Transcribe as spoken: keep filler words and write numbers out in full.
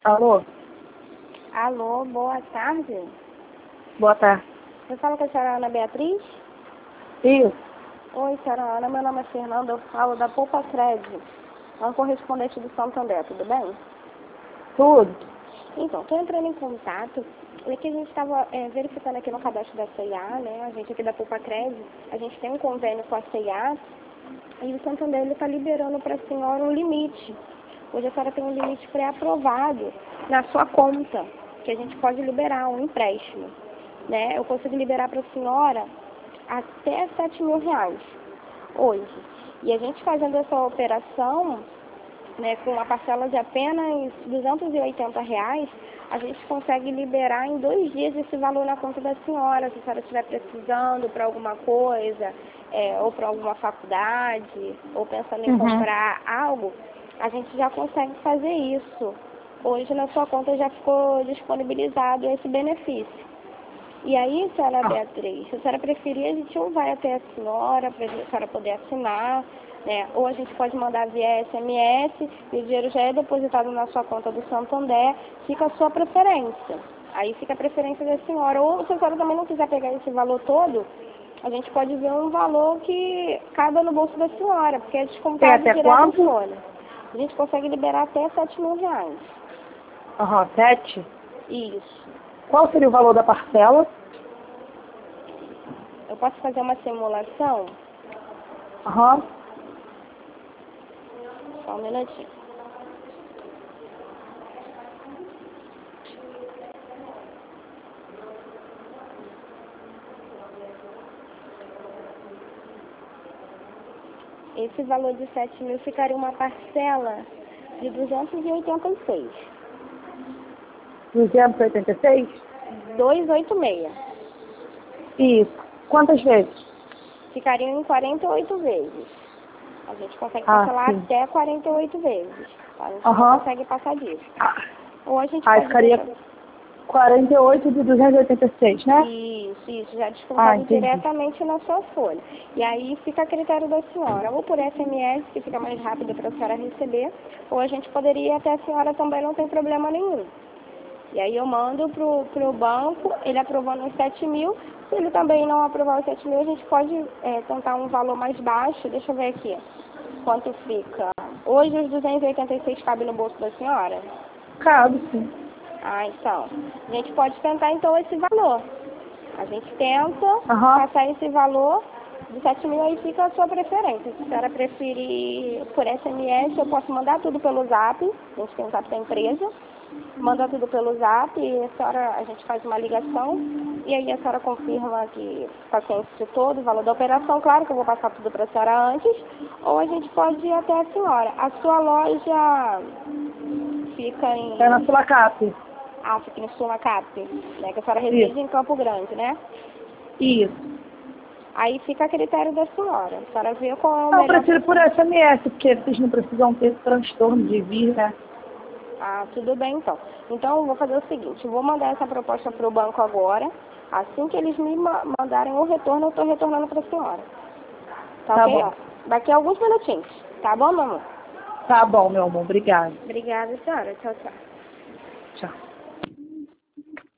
Alô? Alô, boa tarde. Boa tarde. Você fala com a senhora Ana Beatriz? Isso. Oi, senhora Ana, meu nome é Fernanda, eu falo da Poupa Crédito, é um correspondente do Santander, tudo bem? Tudo. Então, estou entrando em contato, é que a gente estava é, verificando aqui no cadastro da C e A, né, a gente aqui da Poupa Crédito, a gente tem um convênio com a C e A, e o Santander está liberando para a senhora um limite. Hoje a senhora tem um limite pré-aprovado na sua conta, que a gente pode liberar um empréstimo. Né? Eu consigo liberar para a senhora até sete mil reais hoje. E a gente fazendo essa operação, né, com uma parcela de apenas duzentos e oitenta reais, a gente consegue liberar em dois dias esse valor na conta da senhora, se a senhora estiver precisando para alguma coisa, é, ou para alguma faculdade, ou pensando em Uhum. comprar algo, a gente já consegue fazer isso. Hoje na sua conta já ficou disponibilizado esse benefício. E aí, senhora Ah. Beatriz, se a senhora preferir, a gente ou vai até a senhora, para a senhora poder assinar, né? Ou a gente pode mandar via S M S, e o dinheiro já é depositado na sua conta do Santander, fica a sua preferência. Aí fica a preferência da senhora. Ou se a senhora também não quiser pegar esse valor todo, a gente pode ver um valor que cabe no bolso da senhora, porque é descontado Tem até direto em quanto? folha. A gente consegue liberar até sete mil reais. Aham, sete? Isso. Qual seria o valor da parcela? Eu posso fazer uma simulação? Aham. Só um minutinho. Esse valor de sete mil ficaria uma parcela de duzentos e oitenta e seis. duzentos e oitenta e seis? duzentos e oitenta e seis. Isso. Quantas vezes? Ficariam em quarenta e oito vezes. A gente consegue Ah, parcelar sim. até quarenta e oito vezes. A gente Aham. não consegue passar disso. Ah. Ou a gente Aí pode ficaria deixar... quarenta e oito de duzentos e oitenta e seis, né? Isso, isso, já Ah, descontado entendi. diretamente na sua folha. E aí fica a critério da senhora, ou por S M S, que fica mais rápido para a senhora receber, ou a gente poderia ir até a senhora também, não tem problema nenhum. E aí eu mando pro, pro banco, ele aprovando os sete mil, se ele também não aprovar os sete mil, a gente pode é, tentar um valor mais baixo, deixa eu ver aqui, quanto fica. Hoje os duzentos e oitenta e seis cabem no bolso da senhora? Cabe, sim. Ah, então, a gente pode tentar então esse valor. A gente tenta Aham. passar esse valor de sete mil, aí fica a sua preferência. Se a senhora preferir por S M S, eu posso mandar tudo pelo zap, a gente tem o zap da empresa, manda tudo pelo zap e a senhora, a gente faz uma ligação e aí a senhora confirma que está ciente de todo o valor da operação. Claro que eu vou passar tudo para a senhora antes, ou a gente pode ir até a senhora. A sua loja fica em... É na Sulacap. Ah, fica em Sulacap, né? Que a senhora reside Isso. em Campo Grande, né? Isso. Aí fica a critério da senhora. A senhora vê qual é o Eu melhor prefiro para por senhora. S M S, porque vocês não precisam ter transtorno de vir, né? Ah, tudo bem então. Então eu vou fazer o seguinte, eu vou mandar essa proposta para o banco agora. Assim que eles me ma mandarem o retorno, eu estou retornando para a senhora. Tá, Tá ok? bom. Daqui a alguns minutinhos. Tá bom, meu amor? Tá bom, meu amor. Obrigada. Obrigada, senhora. Tchau, tchau.